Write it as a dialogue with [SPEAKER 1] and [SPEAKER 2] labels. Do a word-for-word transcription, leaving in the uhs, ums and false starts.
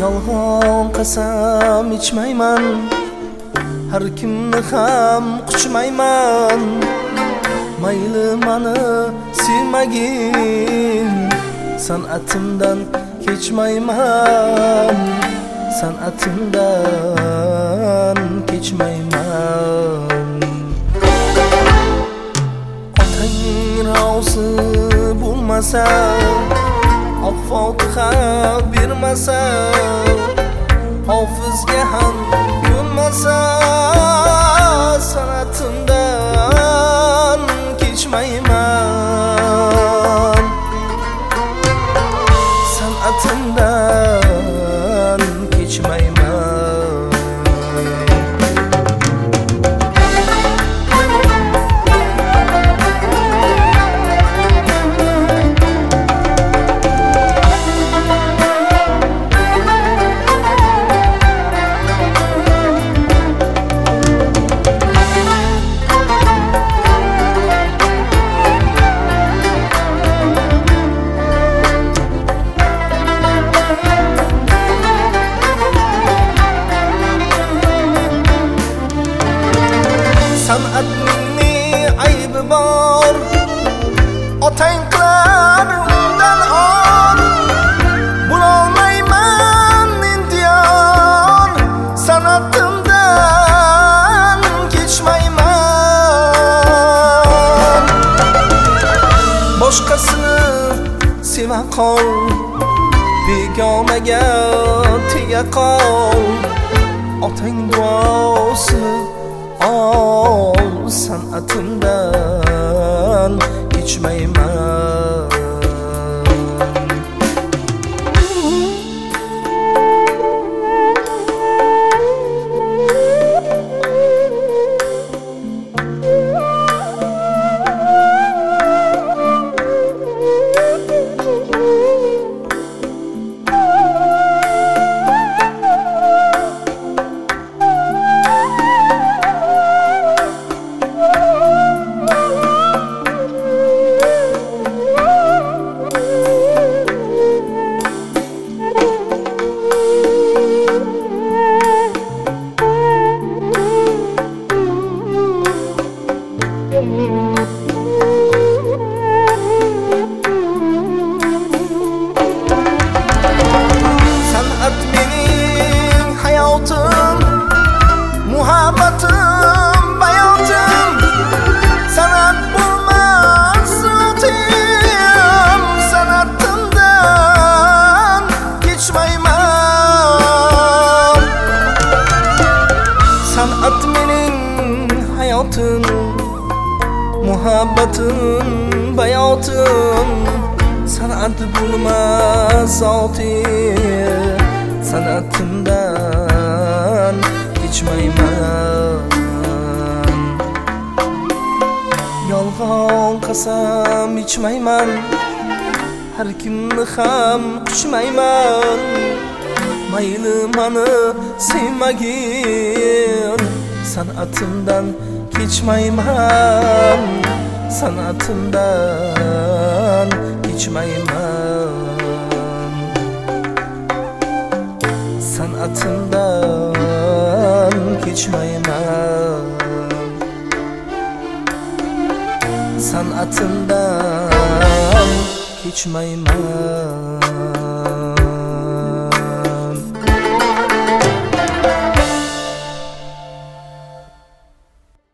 [SPEAKER 1] Yolg'on qasam ichmayman, har kimni ham quchmayman. Mayli mani sevmagin, san'atimdan kechmayman, san'atimdan kechmayman. Otang rozi bo'lmasa, oq fotiha bermasa, hofizga ham ko'nmasa, san'atimdan kechmayman, san'atimdan kechmayman. San'atning aybi bor, otang qilar undan or. Bo'lolmayman intihor, san'atimdan kechmayman. Boshqasini seva qol, begonaga tega qol. Otang duosini ol, san'atimdan kechmayman. San'at mening hayotim, muhabbatim, bayotim. San'at bo'lmas sotim, san'atimdan kechmayman. San'at mening hayotim, muhabbatim, bayotim. San'at bo'lmas zotim, san'atimdan kechmayman. Yolg'on qasam ichmayman, har kimni ham quchmayman. Mayli mani sevmagin, san'atimdan kechmayman, san'atimdan kechmayman, san'atimdan kechmayman, san'atimdan kechmayman.